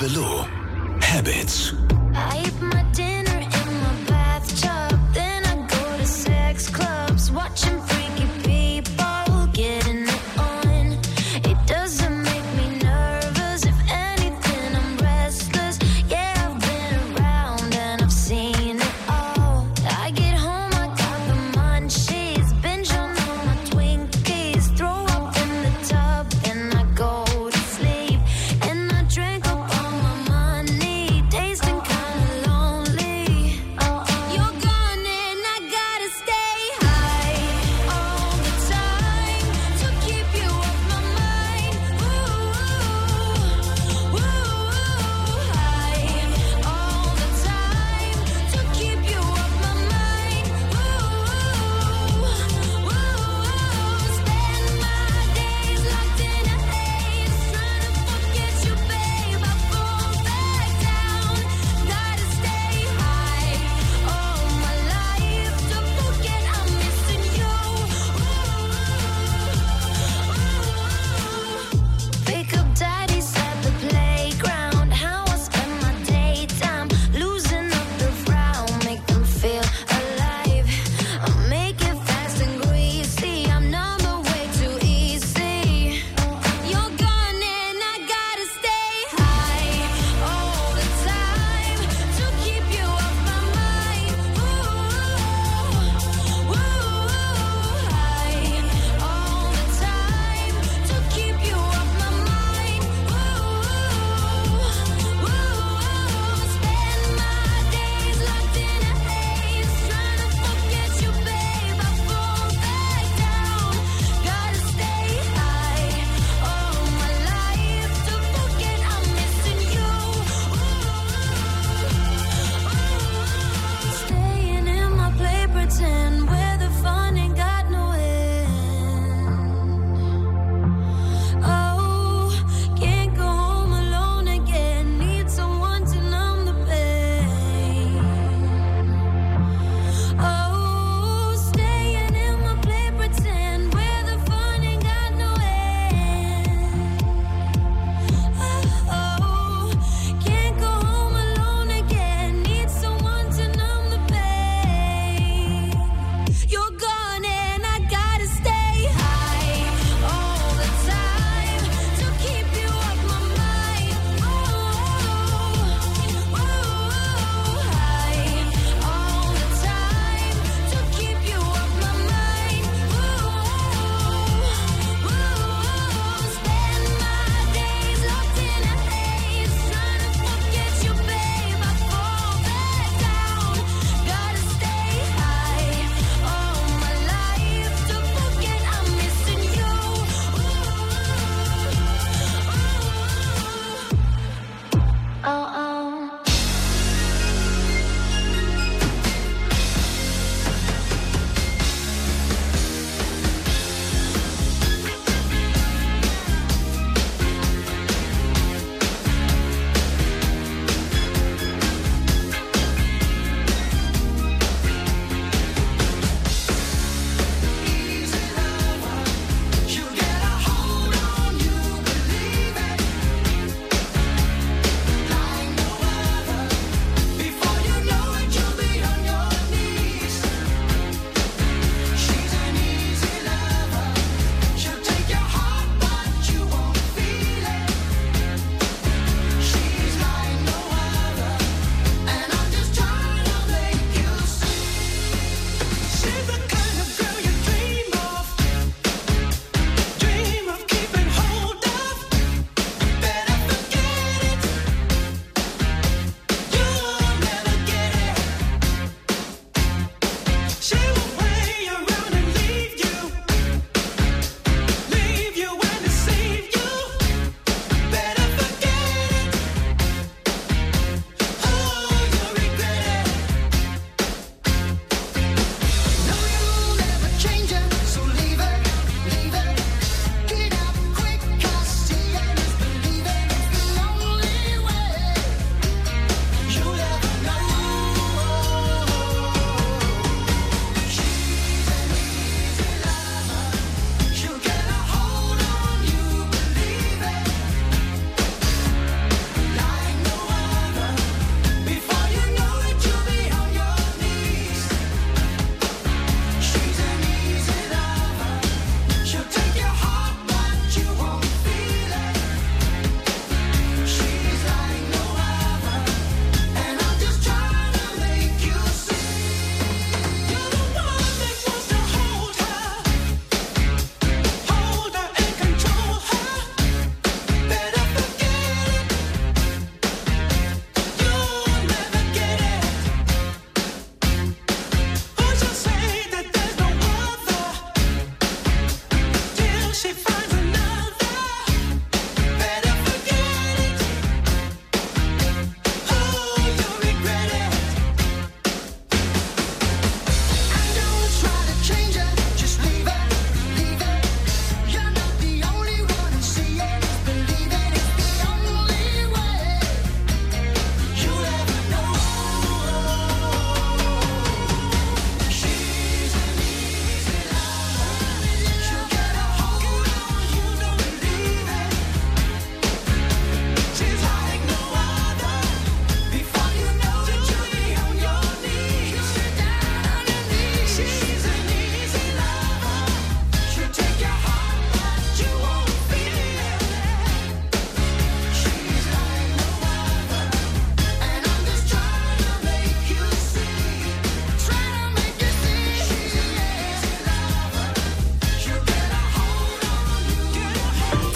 Velour. Habits. I eat my dinner in my bathtub, then I go to sex clubs, watching freaky people getting it on. It doesn't make me nervous, if anything I'm restless. Yeah, I've been around and I've seen it all. I get home, I got the munchies, binge on all my Twinkies, throw up in the tub, then I go to sleep. And I drank up all my money, tasting kinda lonely.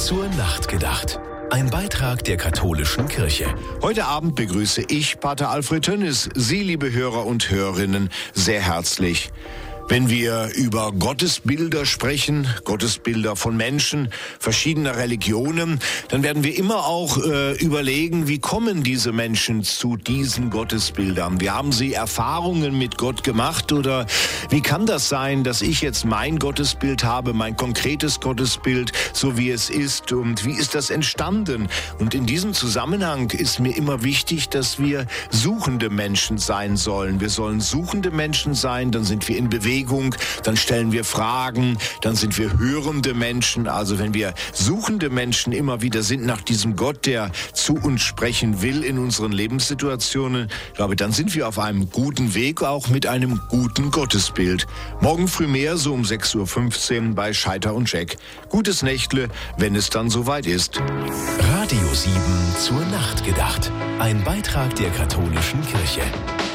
zur Nacht gedacht. Ein Beitrag der katholischen Kirche. Heute Abend begrüße ich Pater Alfred Tönnis, Sie, liebe Hörer und Hörerinnen, sehr herzlich. Wenn wir über Gottesbilder sprechen, Gottesbilder von Menschen verschiedener Religionen, dann werden wir immer auch überlegen, wie kommen diese Menschen zu diesen Gottesbildern? Wie haben sie Erfahrungen mit Gott gemacht oder wie kann das sein, dass ich jetzt mein Gottesbild habe, mein konkretes Gottesbild, so wie es ist und wie ist das entstanden? Und in diesem Zusammenhang ist mir immer wichtig, dass wir suchende Menschen sein sollen. Wir sollen suchende Menschen sein, dann sind wir in Bewegung. Dann stellen wir Fragen, dann sind wir hörende Menschen. Also wenn wir suchende Menschen immer wieder sind nach diesem Gott, der zu uns sprechen will in unseren Lebenssituationen, ich glaube, dann sind wir auf einem guten Weg, auch mit einem guten Gottesbild. Morgen früh mehr, so um 6.15 Uhr bei Scheiter und Jack. Gutes Nächtle, wenn es dann soweit ist. Radio 7 zur Nacht gedacht. Ein Beitrag der katholischen Kirche.